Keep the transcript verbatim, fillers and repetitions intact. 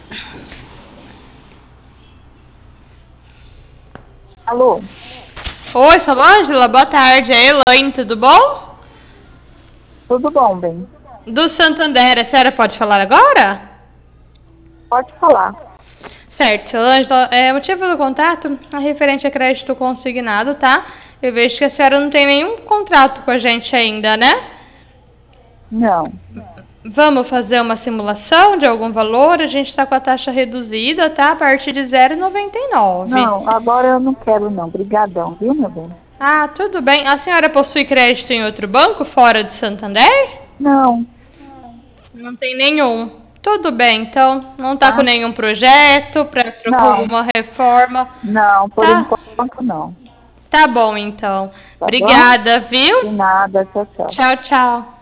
Alô? Oi, Solange, boa tarde. É Elaine, tudo bom? Tudo bom, bem? Do Santander, a senhora pode falar agora? Pode falar. Certo, Solange, é, o motivo do contato é referente a crédito consignado, tá? Eu vejo que a senhora não tem nenhum contrato com a gente ainda, né? Não. Vamos fazer uma simulação de algum valor? A gente está com a taxa reduzida, tá? A partir de zero vírgula noventa e nove. Não, agora eu não quero não. Obrigadão, viu, meu bem? Ah, tudo bem. A senhora possui crédito em outro banco fora de Santander? Não, Não tem nenhum. Tudo bem, então não tá com tá? nenhum projeto para Não, alguma reforma. não, por Tá, enquanto não. tá bom então. Tá bom? Obrigada, viu? De nada, tchau, tchau. Tchau, tchau.